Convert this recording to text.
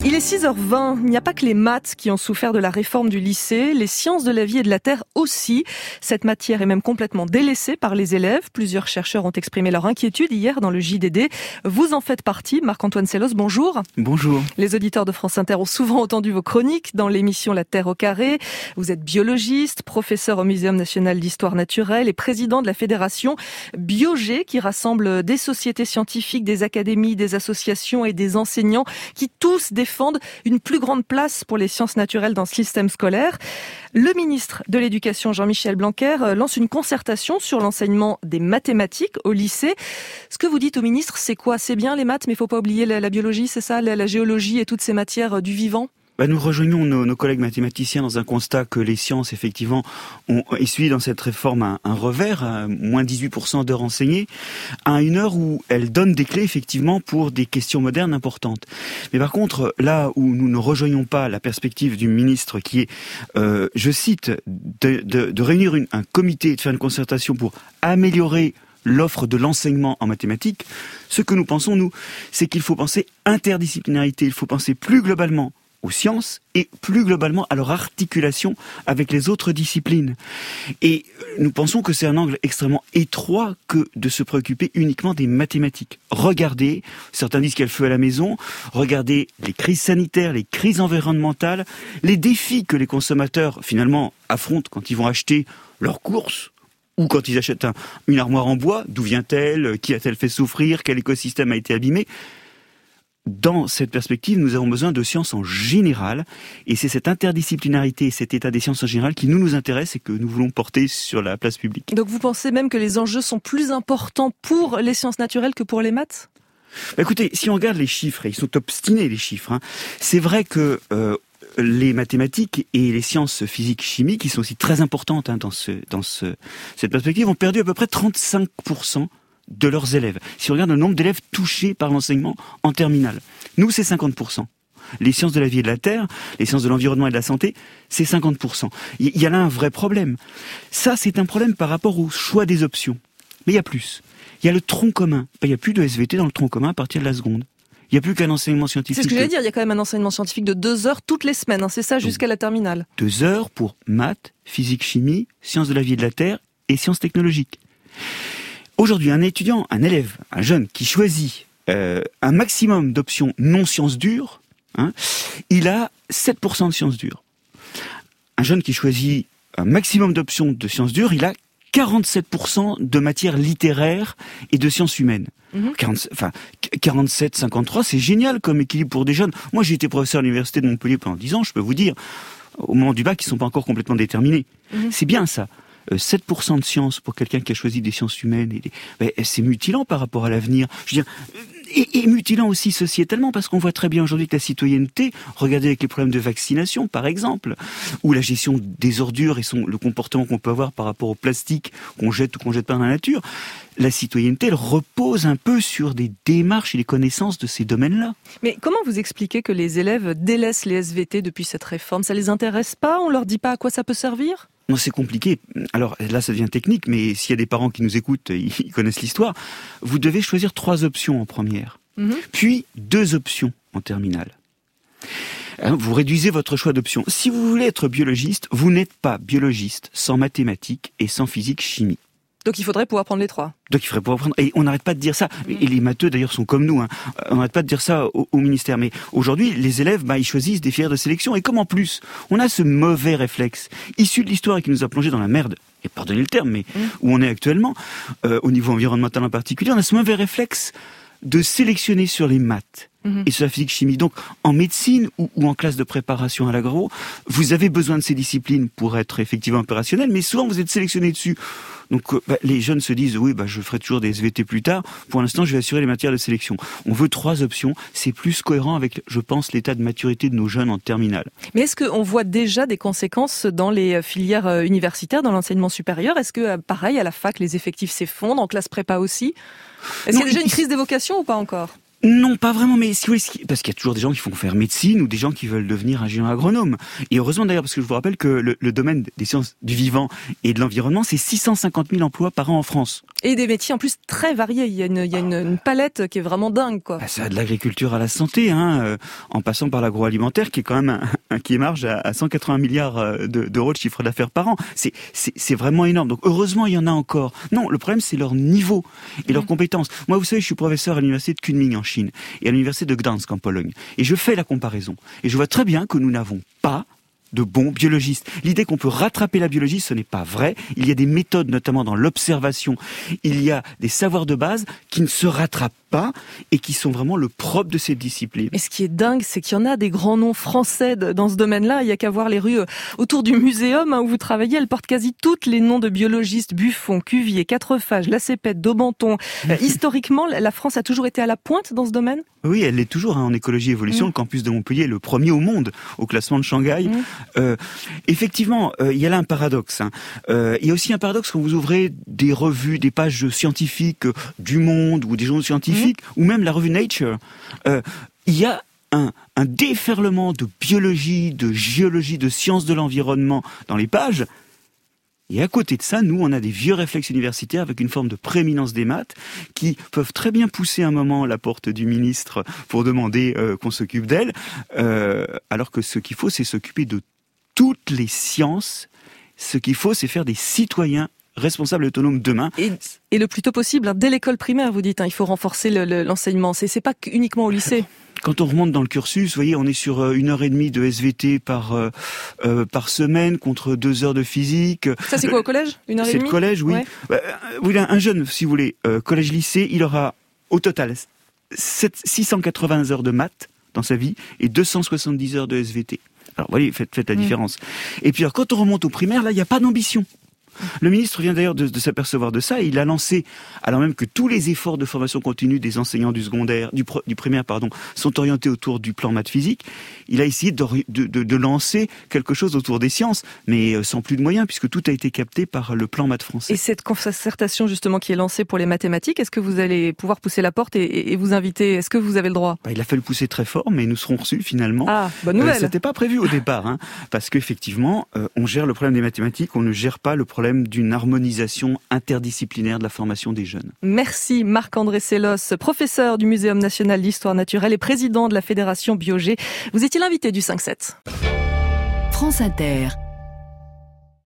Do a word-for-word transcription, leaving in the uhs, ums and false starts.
Il est six heures vingt, il n'y a pas que les maths qui ont souffert de la réforme du lycée, les sciences de la vie et de la terre aussi. Cette matière est même complètement délaissée par les élèves. Plusieurs chercheurs ont exprimé leur inquiétude hier dans le J D D. Vous en faites partie, Marc-Antoine Sellos, bonjour. Bonjour. Les auditeurs de France Inter ont souvent entendu vos chroniques dans l'émission La Terre au carré. Vous êtes biologiste, professeur au Muséum national d'histoire naturelle et président de la fédération Biogé qui rassemble des sociétés scientifiques, des académies, des associations et des enseignants qui tous défendent une plus grande place pour les sciences naturelles dans ce système scolaire. Le ministre de l'Éducation, Jean-Michel Blanquer, lance une concertation sur l'enseignement des mathématiques au lycée. Ce que vous dites au ministre, c'est quoi? C'est bien les maths, mais il ne faut pas oublier la, la biologie, c'est ça, la, la géologie et toutes ces matières du vivant? Bah, nous rejoignons nos, nos collègues mathématiciens dans un constat que les sciences, effectivement, ont essuyé dans cette réforme un, un revers, à moins dix-huit pour cent d'heures enseignées, à une heure où elles donnent des clés, effectivement, pour des questions modernes importantes. Mais par contre, là où nous ne rejoignons pas la perspective du ministre qui est, euh, je cite, de, de, de réunir une, un comité et de faire une concertation pour améliorer l'offre de l'enseignement en mathématiques, ce que nous pensons, nous, c'est qu'il faut penser interdisciplinarité, il faut penser plus globalement aux sciences et plus globalement à leur articulation avec les autres disciplines. Et nous pensons que c'est un angle extrêmement étroit que de se préoccuper uniquement des mathématiques. Regardez, certains disent qu'il y a le feu à la maison, regardez les crises sanitaires, les crises environnementales, les défis que les consommateurs finalement affrontent quand ils vont acheter leurs courses, ou quand ils achètent un, une armoire en bois, d'où vient-elle, qui a-t-elle fait souffrir, quel écosystème a été abîmé. Dans cette perspective, nous avons besoin de sciences en général, et c'est cette interdisciplinarité et cet état des sciences en général qui nous nous intéresse et que nous voulons porter sur la place publique. Donc vous pensez même que les enjeux sont plus importants pour les sciences naturelles que pour les maths ? Bah écoutez, si on regarde les chiffres, et ils sont obstinés les chiffres, hein, c'est vrai que euh, les mathématiques et les sciences physiques chimiques, qui sont aussi très importantes hein, dans, ce, dans ce, cette perspective, ont perdu à peu près trente-cinq pour cent de leurs élèves. Si on regarde le nombre d'élèves touchés par l'enseignement en terminale, nous c'est cinquante pour cent. Les sciences de la vie et de la terre, les sciences de l'environnement et de la santé, c'est cinquante pour cent. Il y a là un vrai problème. Ça, c'est un problème par rapport au choix des options. Mais il y a plus. Il y a le tronc commun. Il n'y a plus de S V T dans le tronc commun à partir de la seconde. Il n'y a plus qu'un enseignement scientifique. C'est ce que j'allais dire, il y a quand même un enseignement scientifique de deux heures toutes les semaines, hein, c'est ça, jusqu'à la terminale. Deux heures pour maths, physique, chimie, sciences de la vie et de la terre et sciences technologiques. Aujourd'hui, un étudiant, un élève, un jeune qui choisit euh, un maximum d'options non sciences dures, hein, il a sept pour cent de sciences dures. Un jeune qui choisit un maximum d'options de sciences dures, il a quarante-sept pour cent de matières littéraires et de sciences humaines. Mmh. quarante, enfin, quarante-sept, cinquante-trois, c'est génial comme équilibre pour des jeunes. Moi, j'ai été professeur à l'université de Montpellier pendant dix ans, je peux vous dire, au moment du bac, ils ne sont pas encore complètement déterminés. Mmh. C'est bien ça. sept pour cent de sciences pour quelqu'un qui a choisi des sciences humaines, et des... ben, c'est mutilant par rapport à l'avenir. Je veux dire, et, et mutilant aussi sociétalement, parce qu'on voit très bien aujourd'hui que la citoyenneté, regardez avec les problèmes de vaccination par exemple, ou la gestion des ordures et son, le comportement qu'on peut avoir par rapport au plastique qu'on jette ou qu'on jette pas dans la nature, la citoyenneté, elle repose un peu sur des démarches et des connaissances de ces domaines-là. Mais comment vous expliquez que les élèves délaissent les S V T depuis cette réforme? Ça les intéresse pas? On leur dit pas à quoi ça peut servir? Non, c'est compliqué. Alors là, ça devient technique, mais s'il y a des parents qui nous écoutent, ils connaissent l'histoire. Vous devez choisir trois options en première, mmh. puis deux options en terminale. Vous réduisez votre choix d'options. Si vous voulez être biologiste, vous n'êtes pas biologiste sans mathématiques et sans physique chimie. Donc il faudrait pouvoir prendre les trois. Donc il faudrait pouvoir prendre. Et on n'arrête pas de dire ça. Mmh. Et les matheux d'ailleurs sont comme nous. Hein. On n'arrête pas de dire ça au, au ministère. Mais aujourd'hui, les élèves, bah, ils choisissent des filières de sélection. Et comme en plus, on a ce mauvais réflexe issu de l'histoire et qui nous a plongé dans la merde. Et pardonnez le terme, mais mmh. où on est actuellement, euh, au niveau environnemental en particulier, on a ce mauvais réflexe de sélectionner sur les maths. Mmh. Et sur la physique chimie. Donc, en médecine ou, ou en classe de préparation à l'agro, vous avez besoin de ces disciplines pour être effectivement opérationnel, mais souvent vous êtes sélectionné dessus. Donc, euh, bah, les jeunes se disent, oui, bah, je ferai toujours des S V T plus tard. Pour l'instant, je vais assurer les matières de sélection. On veut trois options. C'est plus cohérent avec, je pense, l'état de maturité de nos jeunes en terminale. Mais est-ce qu'on voit déjà des conséquences dans les filières universitaires, dans l'enseignement supérieur? Est-ce que, pareil, à la fac, les effectifs s'effondrent, en classe prépa aussi? Est-ce qu'il y a déjà une crise des vocations ou pas encore? Non, pas vraiment, mais si, oui, parce qu'il y a toujours des gens qui font faire médecine ou des gens qui veulent devenir ingénieur agronome. Et heureusement d'ailleurs, parce que je vous rappelle que le, le domaine des sciences du vivant et de l'environnement, c'est six cent cinquante mille emplois par an en France. Et des métiers en plus très variés. Il y a une, il y a une, une palette qui est vraiment dingue, quoi. Bah, ça a de l'agriculture à la santé, hein, euh, en passant par l'agroalimentaire, qui est quand même un, un qui émarge à, à cent quatre-vingts milliards de, d'euros de chiffre d'affaires par an. C'est, c'est, c'est vraiment énorme. Donc heureusement, il y en a encore. Non, le problème, c'est leur niveau et mmh. leurs compétences. Moi, vous savez, je suis professeur à l'université de Kunming en Chine et à l'université de Gdansk en Pologne. Et je fais la comparaison. Et je vois très bien que nous n'avons pas de bons biologistes. L'idée qu'on peut rattraper la biologie, ce n'est pas vrai. Il y a des méthodes, notamment dans l'observation. Il y a des savoirs de base qui ne se rattrapent pas et qui sont vraiment le propre de cette discipline. Mais ce qui est dingue, c'est qu'il y en a des grands noms français dans ce domaine-là. Il y a qu'à voir les rues autour du muséum où vous travaillez. Elles portent quasi toutes les noms de biologistes. Buffon, Cuvier, Quatrefages, Lacépède, Daubenton. Euh, historiquement, la France a toujours été à la pointe dans ce domaine ? Oui, elle l'est toujours, hein, en écologie évolution. Mmh. Le campus de Montpellier est le premier au monde au classement de Shanghai. Mmh. Euh, effectivement, euh, il y a là un paradoxe. Hein. Euh, il y a aussi un paradoxe quand vous ouvrez des revues, des pages scientifiques euh, du Monde ou des journaux scientifiques, mmh. ou même la revue Nature. Euh, il y a un, un déferlement de biologie, de géologie, de sciences de l'environnement dans les pages. Et à côté de ça, nous, on a des vieux réflexes universitaires avec une forme de prééminence des maths qui peuvent très bien pousser un moment la porte du ministre pour demander euh, qu'on s'occupe d'elle, euh, alors que ce qu'il faut, c'est s'occuper de toutes les sciences. Ce qu'il faut, c'est faire des citoyens responsables et autonomes demain. Et, et le plus tôt possible, hein, dès l'école primaire, vous dites, hein, il faut renforcer le, le, l'enseignement. C'est, c'est pas uniquement au lycée. Quand on remonte dans le cursus, vous voyez, on est sur une heure et demie de S V T par euh, euh, par semaine contre deux heures de physique. Ça, c'est quoi au collège ? Une heure et demie ? C'est le collège, oui. Ouais. Bah, vous voulez, un jeune, si vous voulez, euh, collège-lycée, il aura au total six cent quatre-vingts heures de maths dans sa vie et deux cent soixante-dix heures de S V T. Alors, vous voyez, faites, faites la mmh. différence. Et puis, alors, quand on remonte au primaire, là, il n'y a pas d'ambition. Le ministre vient d'ailleurs de, de s'apercevoir de ça et il a lancé, alors même que tous les efforts de formation continue des enseignants du secondaire, du, pro, du primaire, pardon, sont orientés autour du plan maths physique, il a essayé de, de, de, de lancer quelque chose autour des sciences, mais sans plus de moyens puisque tout a été capté par le plan maths français. Et cette concertation justement qui est lancée pour les mathématiques, est-ce que vous allez pouvoir pousser la porte et, et vous inviter ? Est-ce que vous avez le droit ? Bah, il a fallu pousser très fort, mais nous serons reçus finalement. Ah, bonne nouvelle. Euh, c'était pas prévu au départ, hein, parce qu'effectivement, euh, on gère le problème des mathématiques, on ne gère pas le problème d'une harmonisation interdisciplinaire de la formation des jeunes. Merci Marc-André Sellos, professeur du Muséum national d'histoire naturelle et président de la Fédération Biogé. Vous étiez l'invité du cinq sept. France Inter.